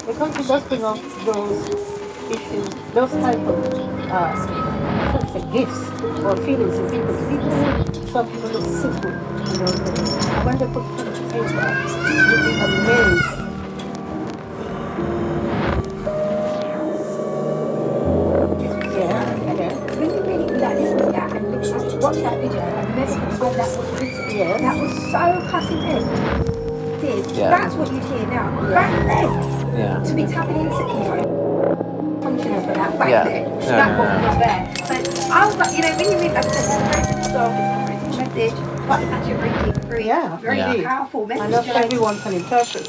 The country does bring up those issues, those type of, I shouldn't say gifts or feelings in people. Some people look simple in those days. And when they put pen to paper, you'd be amazed. Yeah, yeah, When you really like listen to that and watch that video and remember the time that was written, that yes, was so cutting edge. Yeah. That's what you'd hear now. yeah. Back then, Yeah. to be tapping into functions for that back Yeah. then, No, that no, was no. not there. So I was like, when you read, like I said, it's a very simple song, it's got a very simple message, but it's actually a very deep, Yeah, very Yeah. indeed. powerful And message. not everyone can interpret.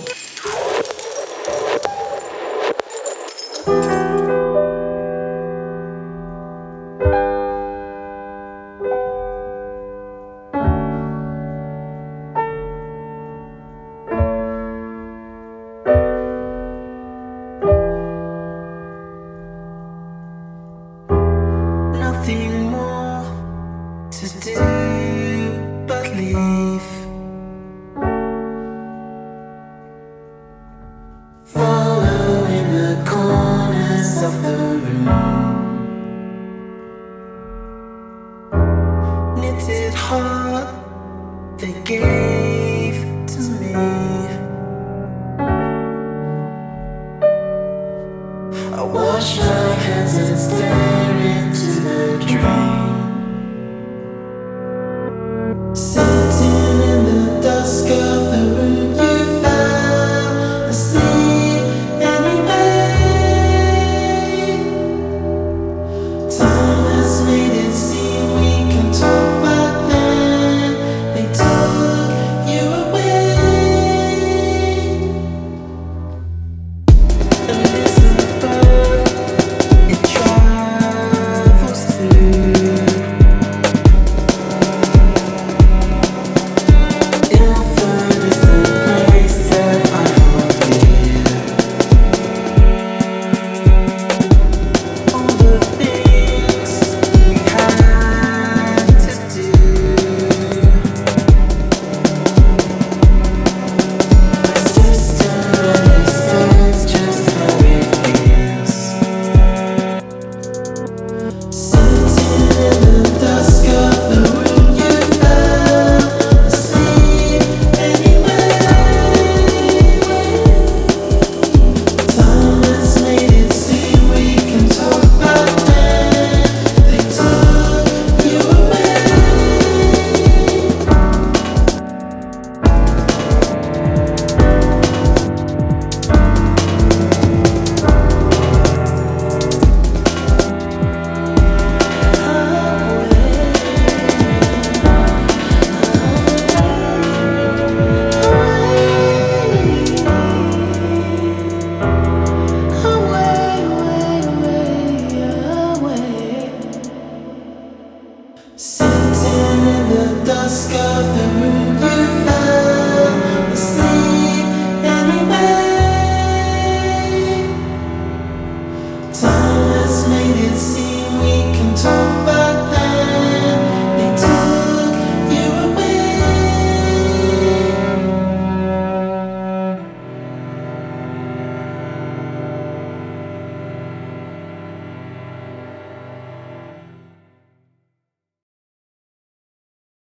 Nothing more to do but leave. Following the corners of the room. Knitted heart they gave to me. I wash my hands and stare into the drain.